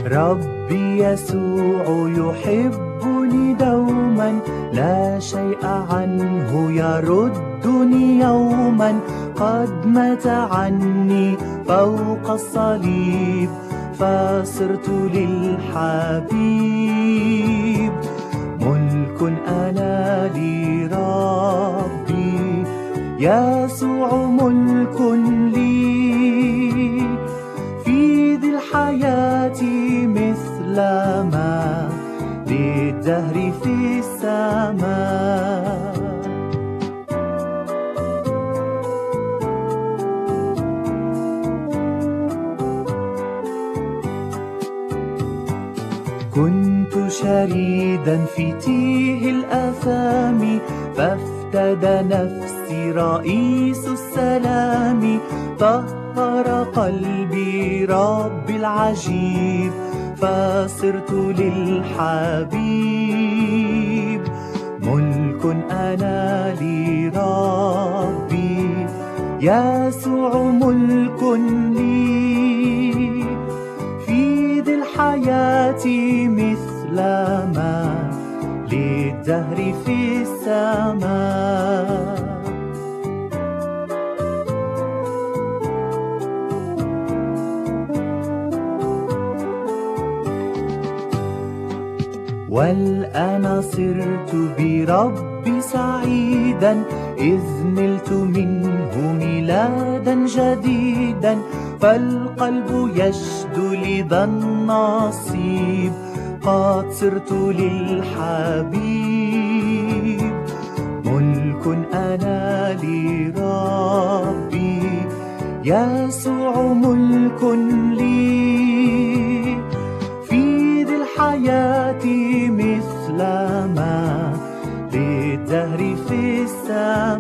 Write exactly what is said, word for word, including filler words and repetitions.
ربي يسوع يحبني دوما، لا شيء عنه يردني يوما. قد مات عني فوق الصليب، فصرت للحبيب. ملك أنا لربي، يسوع ملك لي. في ذي الحياة مثل ما للدهر في السماء. كنت شريدا في تيه الآثام، فافتدى نفسي رئيس السلام. طهر قلبي ربي العجيب، فصرت للحبيب. ملك أنا لربي، يسوع ملك لي. في ذي الحياة مثل ما للدهر في السماء. والآن صرت بربي سعيدا، إذ نلت منه ميلادا جديدا. فالقلب يشدو لذا النصيب، قد صرت للحبيب. ملك أنا لربي، يسوع ملك لي. في ذي الحياة مثل ما للدهر في السماء.